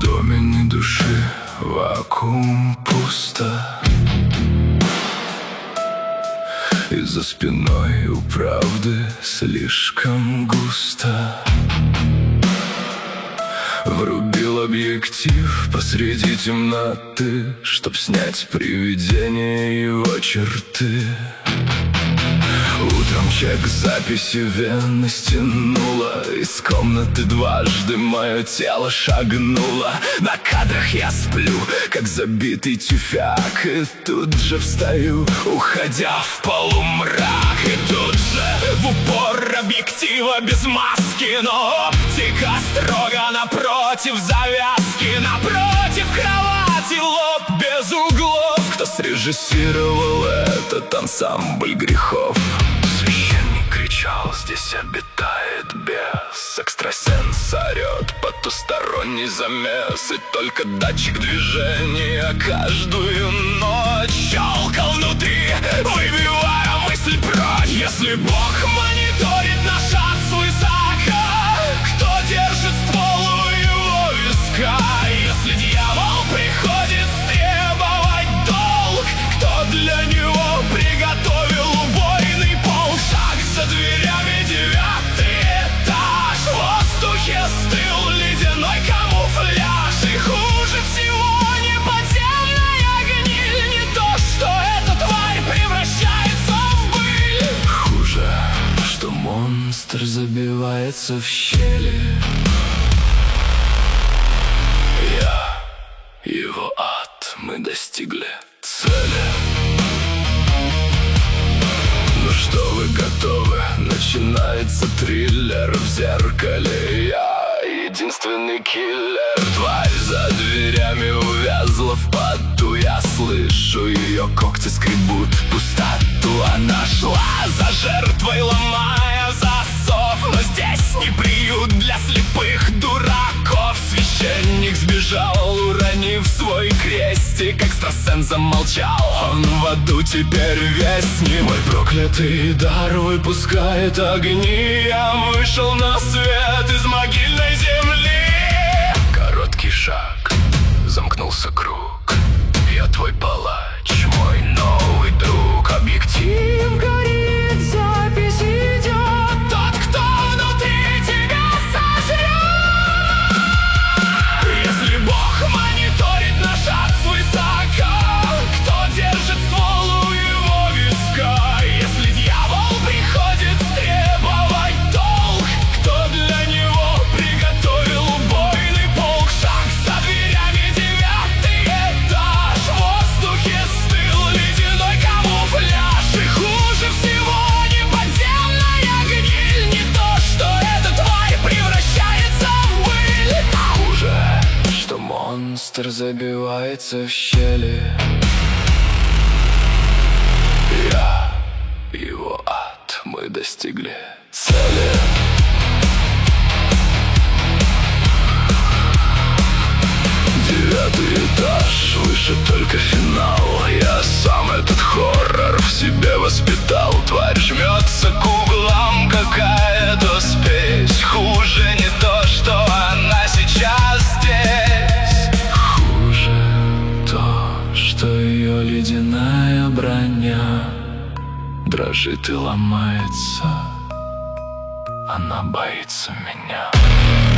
доме ни души, вакуум, пусто. И за спиной у правды слишком густо. Врубил объектив посреди темноты, чтоб снять привидение его черты. Утром чек записи вены стянула, из комнаты дважды мое тело шагнуло. На кадрах я сплю, как забитый тюфяк, и тут же встаю, уходя в полумрак. И тут же в упор объектива без маски, но оптика строго напротив завязки. Напротив кровати лоб без углов. Кто срежиссировал этот ансамбль грехов? Священник кричал: здесь обитает бес. Экстрасенс орет потусторонний замес. И только датчик движения каждую ночь щелкал внутри, выбивая мысль прочь. Если Бог мониторит наш ад свысока, кто держит ствол у его виска? Если дьявол приходит требовать долг, кто для него приготовил убойный полк? Шаг за дверями, 9-й этаж. В воздухе стыл ледяной камуфляж. И хуже всего не подземная гниль, не то, что эта тварь превращается в пыль. Хуже, что монстр забивается в щели. Его ад, мы достигли цели. Ну что, вы готовы? Начинается триллер. В зеркале я единственный киллер. Тварь за дверями увязла в поту. Я слышу, ее когти скребут пустоту. Она шла за жертвой, ломая засов. Но здесь не приют для слепых дураков. Священник сбежал, уронив свой крестик. Экстрасенс замолчал, он в аду теперь вестник. Мой проклятый дар выпускает огни. Я вышел на свет из могильной земли. Короткий шаг, замкнулся круг. Я твой палач, мой новый друг. Объектив горит, запись идет. Тот, кто внутри тебя сожрет. Если Бог мониторит наш ад свысока, кто держит ствол у его виска? Если дьявол приходит требовать долг, кто для него приготовил убойный полк? Шаг за дверями, 9-й этаж. В воздухе стыл ледяной камуфляж. И хуже всего не подземная гниль, не то, что эта тварь превращается в пыль. Хуже, что монстр забивается в щели. Я, его ад, мы достигли цели. Девятый этаж, выше только финал. Я сам этот хоррор в себе воспитал. Тварь жмется к углам, какая-то спесь. Хуже не то, что она сейчас здесь. Хуже то, что ее ледяная броня дрожит и ломается. Она боится меня.